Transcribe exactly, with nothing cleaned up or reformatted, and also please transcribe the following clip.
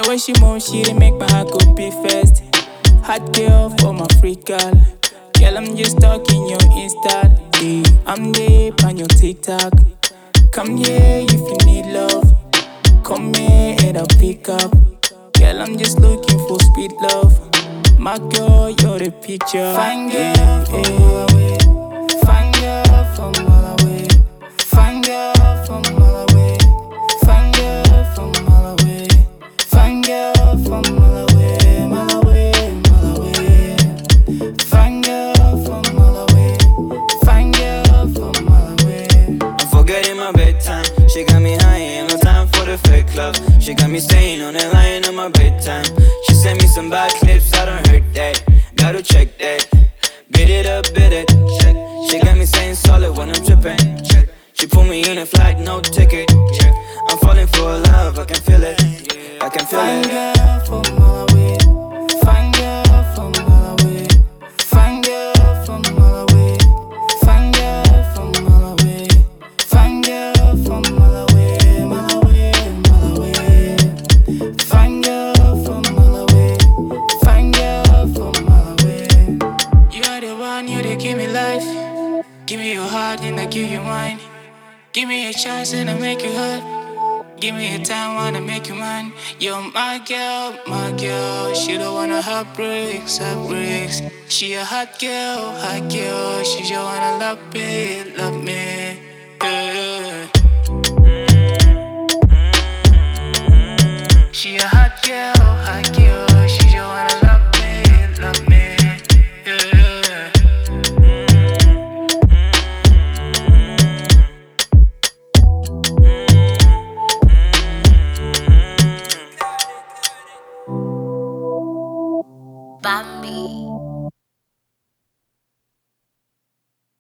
way she move, she dey make my heart go beat fast. Hot girl for my freak girl. Girl, I'm just stalking your Insta. Yeah. I'm deep on your TikTok. Come here if you need love. Come here and I'll pick up. Girl, I'm just looking for speed love. My girl, you're the picture. Fine girl yeah, from yeah. all away. Fine girl from all away. Fine girl from all away. Fine girl from all away. Fine girl from all away. All away, all away. Fine girl from all away. Fine girl from all away. I'm forgetting my bedtime. She got me high, ain't no time for the fake love. She got me staying on that line on my bedtime. She sent me some bad clips, I don't hurt that. Gotta check that. Beat it up, beat it, check. She got me saying solid when I'm tripping, check. She put me in a flight, no ticket, check. I'm falling for love, I can feel it, I can feel Fine it. girl from all away. Fine girl from all away. Fine girl from all away. Fine girl from all away. Fine girl from all away. All away, all away. Fine girl from all away. Fine girl from all away. You are the one, you they give me life. Give me your heart and I give you mine. Give me a chance and I make you hurt. Give me a time, wanna make you mine. You're my girl, my girl. She don't wanna heartbreaks, heartbreaks. She a hot girl, hot girl. She just wanna love me, love me. Yeah. She a hot girl, hot girl. She just wanna love me, love me. Yeah. Bambi.